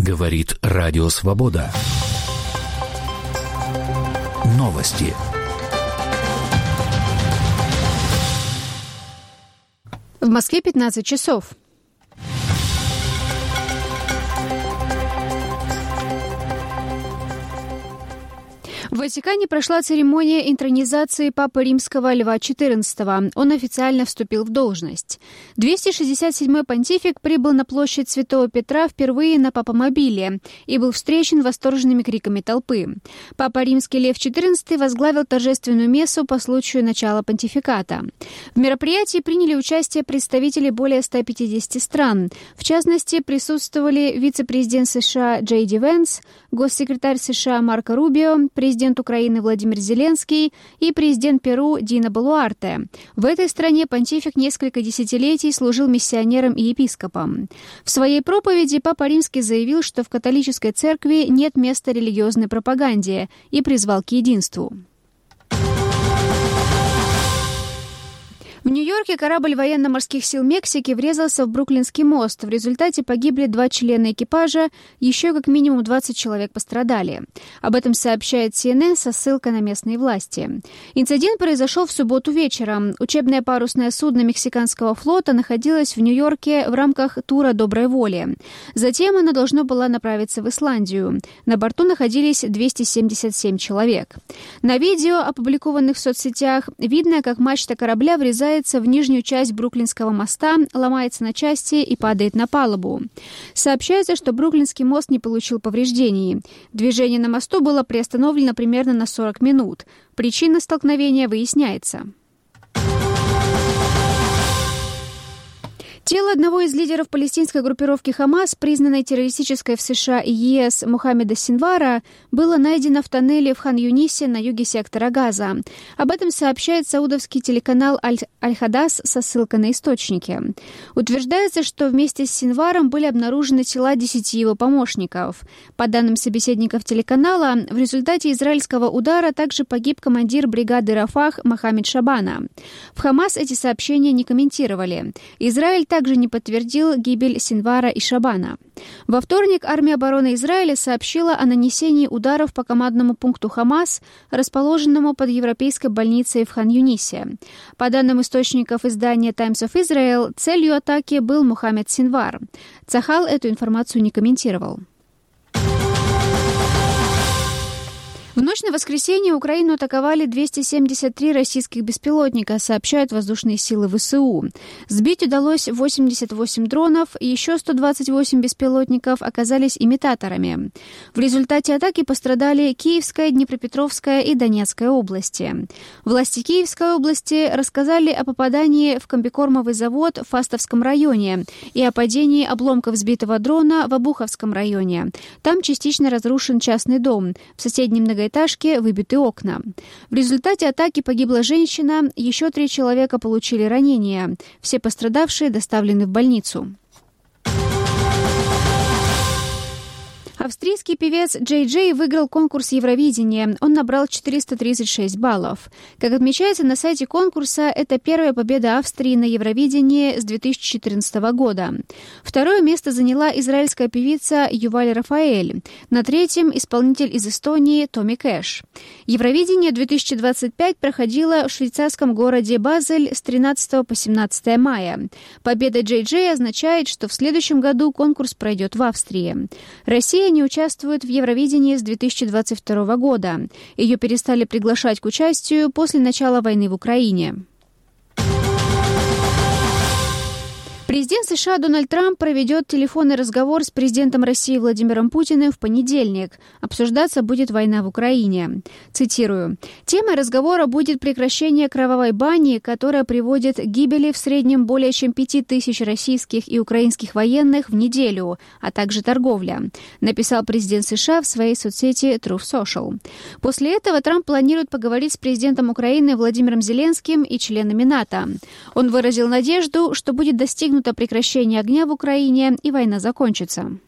Говорит Радио Свобода. Новости. В Москве 15 часов. В Ватикане прошла церемония интронизации Папы Римского Льва XIV. Он официально вступил в должность. 267-й понтифик прибыл на площадь Святого Петра впервые на папомобиле и был встречен восторженными криками толпы. Папа Римский Лев XIV возглавил торжественную мессу по случаю начала понтификата. В мероприятии приняли участие представители более 150 стран. В частности, присутствовали вице-президент США Джей Ди Венс, госсекретарь США Марко Рубио, президент Украины Владимир Зеленский и президент Перу Дина Болуарте. В этой стране понтифик несколько десятилетий служил миссионером и епископом. В своей проповеди Папа Римский заявил, что в католической церкви нет места религиозной пропаганде и призвал к единству. В Нью-Йорке корабль военно-морских сил Мексики врезался в Бруклинский мост. В результате погибли 2 члена экипажа, еще как минимум 20 человек пострадали. Об этом сообщает CNN со ссылкой на местные власти. Инцидент произошел в субботу вечером. Учебное парусное судно Мексиканского флота находилось в Нью-Йорке в рамках тура доброй воли. Затем оно должно было направиться в Исландию. На борту находились 277 человек. На видео, опубликованных в соцсетях, видно, как мачта корабля врезается в нижнюю часть Бруклинского моста, ломается на части и падает на палубу. Сообщается, что Бруклинский мост не получил повреждений. Движение на мосту было приостановлено примерно на 40 минут. Причина столкновения выясняется. Тело одного из лидеров палестинской группировки «Хамас», признанной террористической в США и ЕС Мохаммеда Синвара, было найдено в тоннеле в Хан-Юнисе на юге сектора Газа. Об этом сообщает саудовский телеканал Аль-Хадас со ссылкой на источники. Утверждается, что вместе с Синваром были обнаружены тела 10 его помощников. По данным собеседников телеканала, в результате израильского удара также погиб командир бригады Рафах Мохаммед Шабана. В «Хамас» эти сообщения не комментировали. Израиль также не подтвердил гибель Синвара и Шабана. Во вторник армия обороны Израиля сообщила о нанесении ударов по командному пункту «Хамас», расположенному под европейской больницей в Хан-Юнисе. По данным источников издания Times of Israel, целью атаки был Мохаммед Синвар. Цахал эту информацию не комментировал. В ночь на воскресенье Украину атаковали 273 российских беспилотника, сообщают воздушные силы ВСУ. Сбить удалось 88 дронов, и еще 128 беспилотников оказались имитаторами. В результате атаки пострадали Киевская, Днепропетровская и Донецкая области. Власти Киевской области рассказали о попадании в комбикормовый завод в Фастовском районе и о падении обломков сбитого дрона в Обуховском районе. Там частично разрушен частный дом. В соседнем многоэтажке выбиты окна. В результате атаки погибла женщина, еще 3 человека получили ранения. Все пострадавшие доставлены в больницу. Австрийский певец Джей Джей выиграл конкурс Евровидения. Он набрал 436 баллов. Как отмечается на сайте конкурса, это первая победа Австрии на Евровидении с 2014 года. Второе место заняла израильская певица Юваль Рафаэль. На третьем исполнитель из Эстонии Томми Кэш. Евровидение 2025 проходило в швейцарском городе Базель с 13 по 17 мая. Победа Джей Джей означает, что в следующем году конкурс пройдет в Австрии. Россия не участвует в Евровидении с 2022 года. Ее перестали приглашать к участию после начала войны в Украине. Президент США Дональд Трамп проведет телефонный разговор с президентом России Владимиром Путиным в понедельник. Обсуждаться будет война в Украине. Цитирую. «Темой разговора будет прекращение кровавой бани, которая приводит к гибели в среднем более чем 5000 российских и украинских военных в неделю, а также торговля», написал президент США в своей соцсети Truth Social. После этого Трамп планирует поговорить с президентом Украины Владимиром Зеленским и членами НАТО. Он выразил надежду, что будет достигнуто прекращение огня в Украине и война закончится.